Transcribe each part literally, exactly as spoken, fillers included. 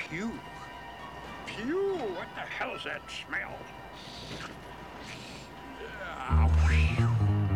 Pew. Pew, what the hell's that smell? Ah, whew.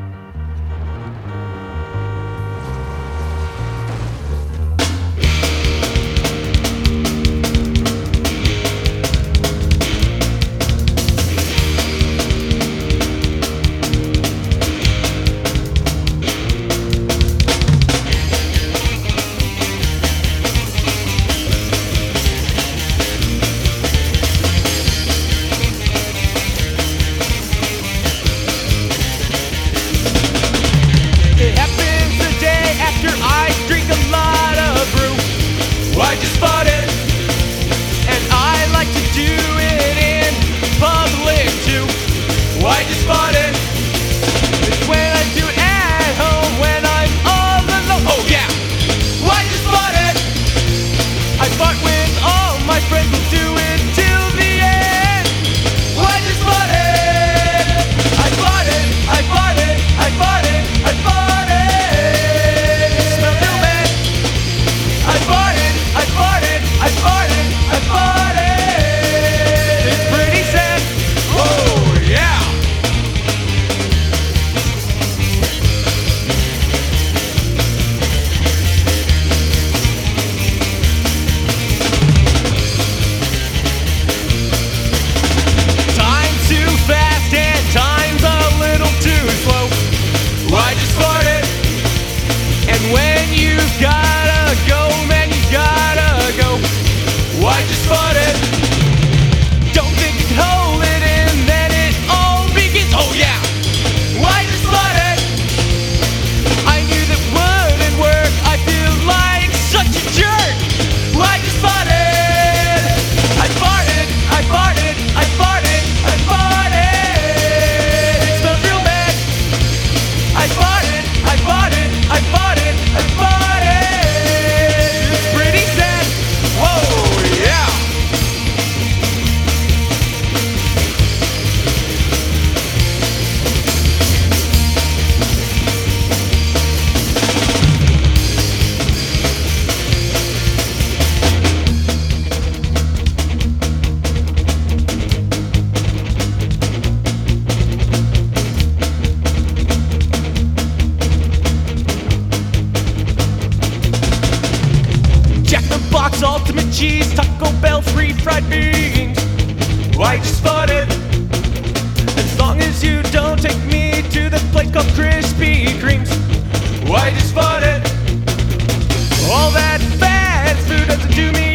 I just bought it, and I like to do it in public too. I just bought it. It's when I do it at home when I'm all alone. Oh yeah, I just bought it. I fart with all my friends, will do it till the end. I just bought it. I bought it. I bought it. I bought it. I bought it. It smells real bad. I bought it. I bought it, I bought it, I bought it. It's pretty sad. Oh yeah. Time's too fast and time's a little too slow. I just farted. And when you gotta go, man, you gotta go. I just bought it. Don't think you can hold it in, then it all begins. Oh yeah, I just bought it. I knew that wouldn't work. I feel like such a jerk. I just bought it. I bought it. I bought it. I bought it. I bought it. It smells real bad. I bought it. I bought it. I bought it. I bought it. It's pretty sad. Whoa. Jack in the Box, ultimate cheese, Taco Bell, free fried beans. I just bought it. As long as you don't take me to the place called Krispy Kremes. I just bought it. All that fast food doesn't do me